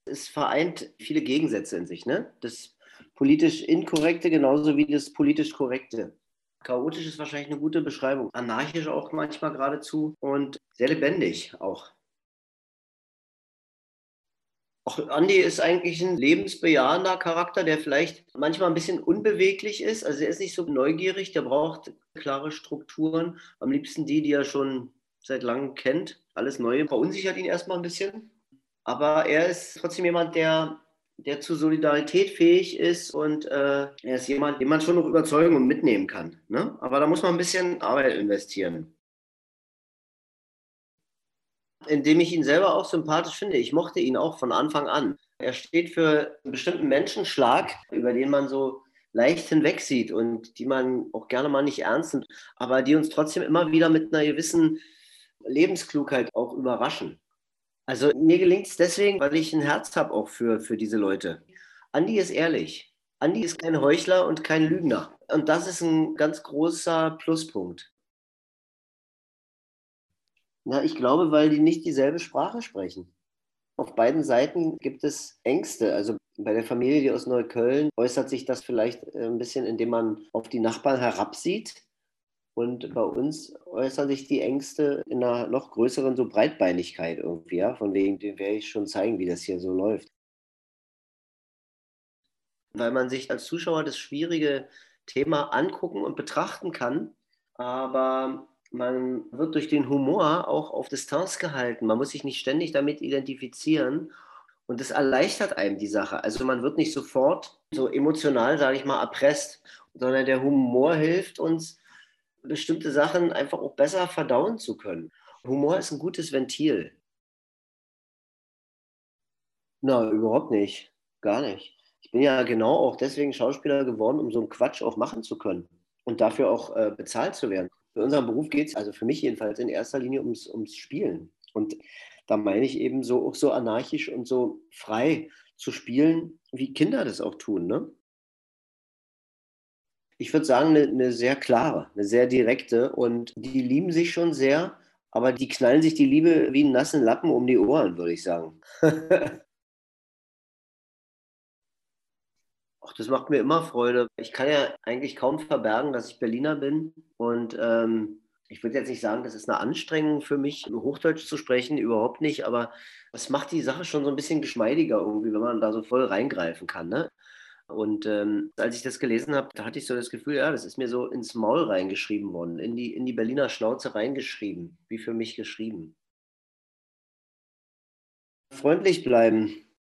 Es vereint viele Gegensätze in sich, ne? Das politisch Inkorrekte genauso wie das politisch Korrekte. Chaotisch ist wahrscheinlich eine gute Beschreibung. Anarchisch auch manchmal geradezu und sehr lebendig auch. Auch Andi ist eigentlich ein lebensbejahender Charakter, der vielleicht manchmal ein bisschen unbeweglich ist. Also er ist nicht so neugierig, der braucht klare Strukturen. Am liebsten die er schon seit langem kennt. Alles Neue verunsichert ihn erstmal ein bisschen. Aber er ist trotzdem jemand, der zu Solidarität fähig ist und er ist jemand, den man schon noch überzeugen und mitnehmen kann. Ne? Aber da muss man ein bisschen Arbeit investieren. Indem ich ihn selber auch sympathisch finde. Ich mochte ihn auch von Anfang an. Er steht für einen bestimmten Menschenschlag, über den man so leicht hinwegsieht und die man auch gerne mal nicht ernst nimmt, aber die uns trotzdem immer wieder mit einer gewissen Lebensklugheit auch überraschen. Also mir gelingt es deswegen, weil ich ein Herz habe auch für diese Leute. Andi ist ehrlich. Andi ist kein Heuchler und kein Lügner. Und das ist ein ganz großer Pluspunkt. Na, ich glaube, weil die nicht dieselbe Sprache sprechen. Auf beiden Seiten gibt es Ängste. Also bei der Familie, die aus Neukölln, äußert sich das vielleicht ein bisschen, indem man auf die Nachbarn herabsieht. Und bei uns äußern sich die Ängste in einer noch größeren so Breitbeinigkeit irgendwie, ja, von wegen, dem werde ich schon zeigen, wie das hier so läuft. Weil man sich als Zuschauer das schwierige Thema angucken und betrachten kann, aber man wird durch den Humor auch auf Distanz gehalten. Man muss sich nicht ständig damit identifizieren und das erleichtert einem die Sache. Also man wird nicht sofort so emotional, sage ich mal, erpresst, sondern der Humor hilft uns, bestimmte Sachen einfach auch besser verdauen zu können. Humor ist ein gutes Ventil. Na, überhaupt nicht. Gar nicht. Ich bin ja genau auch deswegen Schauspieler geworden, um so einen Quatsch auch machen zu können und dafür auch bezahlt zu werden. Für unseren Beruf geht es, also für mich jedenfalls, in erster Linie ums Spielen. Und da meine ich eben so auch so anarchisch und so frei zu spielen, wie Kinder das auch tun, ne? Ich würde sagen, eine sehr klare, eine sehr direkte und die lieben sich schon sehr, aber die knallen sich die Liebe wie einen nassen Lappen um die Ohren, würde ich sagen. Ach, das macht mir immer Freude. Ich kann ja eigentlich kaum verbergen, dass ich Berliner bin. Und ich würde jetzt nicht sagen, das ist eine Anstrengung für mich, Hochdeutsch zu sprechen, überhaupt nicht. Aber es macht die Sache schon so ein bisschen geschmeidiger irgendwie, wenn man da so voll reingreifen kann. Ne? Und als ich das gelesen habe, da hatte ich so das Gefühl, ja, das ist mir so ins Maul reingeschrieben worden, in die Berliner Schnauze reingeschrieben, wie für mich geschrieben. Freundlich bleiben.